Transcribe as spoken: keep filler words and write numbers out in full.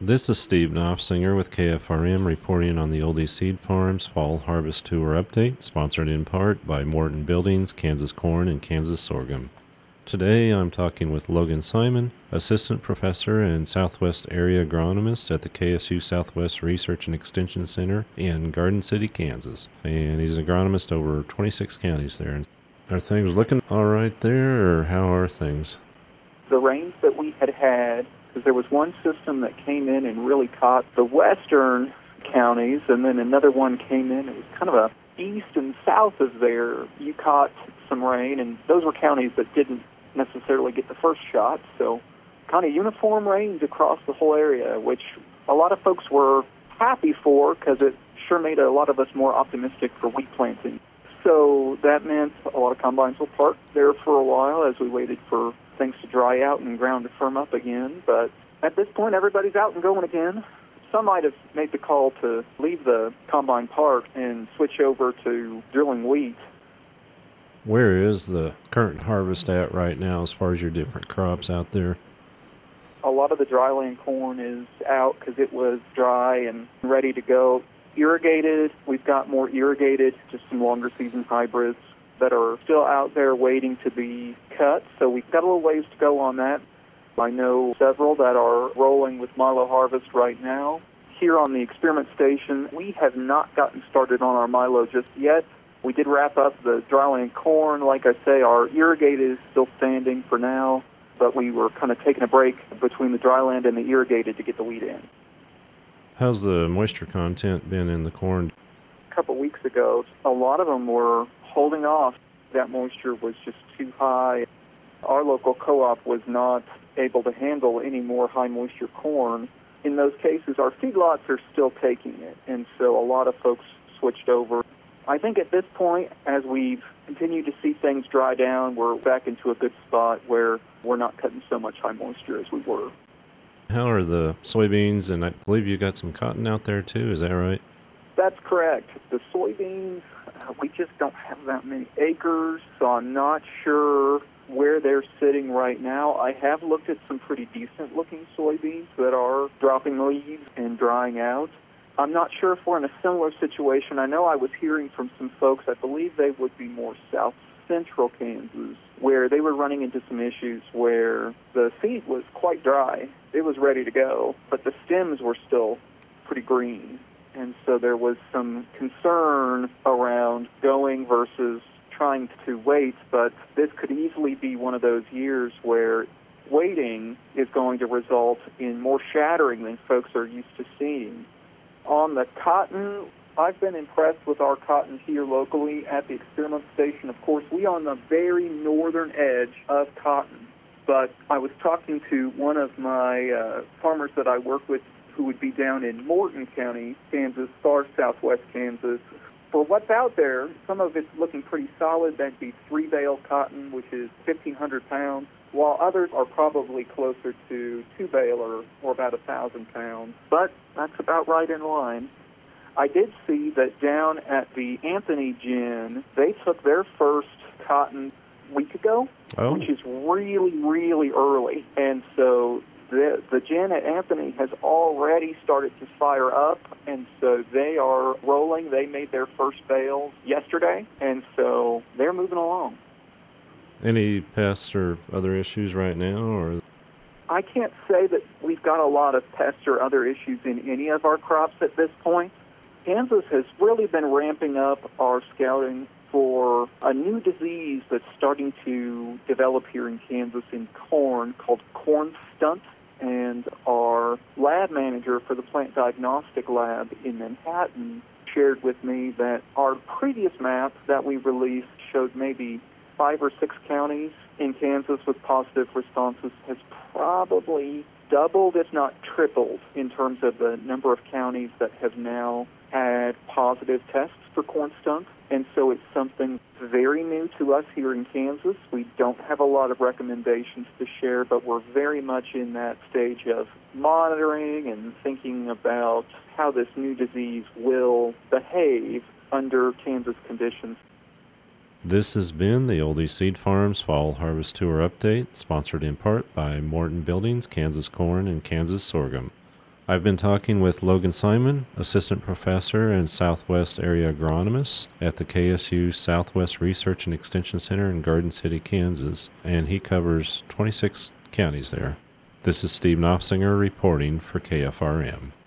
This is Steve Knopfsinger with K F R M reporting on the Oldie Seed Farms Fall Harvest Tour Update, sponsored in part by Morton Buildings, Kansas Corn, and Kansas Sorghum. Today I'm talking with Logan Simon, Assistant Professor and Southwest Area Agronomist at the K S U Southwest Research and Extension Center in Garden City, Kansas. And he's an agronomist over twenty-six counties there. Are things looking all right there, or how are things? The rains that we had had, because there was one system that came in and really caught the western counties, and then another one came in. It was kind of a east and south of there. You caught some rain, and those were counties that didn't necessarily get the first shot. So kind of uniform rains across the whole area, which a lot of folks were happy for because it sure made a lot of us more optimistic for wheat planting. So that meant a lot of combines were parked there for a while as we waited for things to dry out and ground to firm up again. But at this point, everybody's out and going again. Some might have made the call to leave the combine park and switch over to drilling wheat. Where is the current harvest at right now as far as your different crops out there? A lot of the dryland corn is out because it was dry and ready to go. Irrigated, we've got more irrigated, just some longer season hybrids that are still out there waiting to be cut. So we've got a little ways to go on that. I know several that are rolling with Milo harvest right now. Here on the experiment station, we have not gotten started on our Milo just yet. We did wrap up the dryland corn. Like I say, our irrigated is still standing for now, but we were kind of taking a break between the dryland and the irrigated to get the wheat in. How's the moisture content been in the corn? A couple weeks ago, a lot of them were holding off. That moisture was just too high. Our local co-op was not able to handle any more high moisture corn. In those cases, our feedlots are still taking it, and so a lot of folks switched over. I think at this point, as we've continued to see things dry down, we're back into a good spot where we're not cutting so much high moisture as we were. How are the soybeans, and I believe you got some cotton out there too, is that right? That's correct. The soybeans, uh, we just don't have that many acres, so I'm not sure where they're sitting right now. I have looked at some pretty decent-looking soybeans that are dropping leaves and drying out. I'm not sure if we're in a similar situation. I know I was hearing from some folks, I believe they would be more south central Kansas, where they were running into some issues where the seed was quite dry. It was ready to go, but the stems were still pretty green. And so there was some concern around going versus trying to wait, but this could easily be one of those years where waiting is going to result in more shattering than folks are used to seeing. On the cotton, I've been impressed with our cotton here locally at the experiment station. Of course, we are on the very northern edge of cotton, but I was talking to one of my uh, farmers that I work with who would be down in Morton County, Kansas, far southwest Kansas. For what's out there, some of it's looking pretty solid. That'd be three bale cotton, which is fifteen hundred pounds, while others are probably closer to two bale or, or about one thousand pounds. But that's about right in line. I did see that down at the Anthony Gin, they took their first cotton a week ago, oh. which is really, really early. And so the, the gin at Anthony has already started to fire up, and so they are rolling. They made their first bales yesterday, and so they're moving along. Any pests or other issues right now? Or I can't say that we've got a lot of pests or other issues in any of our crops at this point. Kansas has really been ramping up our scouting for a new disease that's starting to develop here in Kansas in corn called corn stunt. And our lab manager for the plant diagnostic lab in Manhattan shared with me that our previous map that we released showed maybe five or six counties in Kansas with positive responses has probably doubled, if not tripled, in terms of the number of counties that have now had positive tests for corn stunt. And so it's something very new to us here in Kansas. We don't have a lot of recommendations to share, but we're very much in that stage of monitoring and thinking about how this new disease will behave under Kansas conditions. This has been the Oldie Seed Farms Fall Harvest Tour Update, sponsored in part by Morton Buildings, Kansas Corn, and Kansas Sorghum. I've been talking with Logan Simon, Assistant Professor and Southwest Area Agronomist at the K S U Southwest Research and Extension Center in Garden City, Kansas, and he covers twenty-six counties there. This is Steve Knopfsinger reporting for K F R M.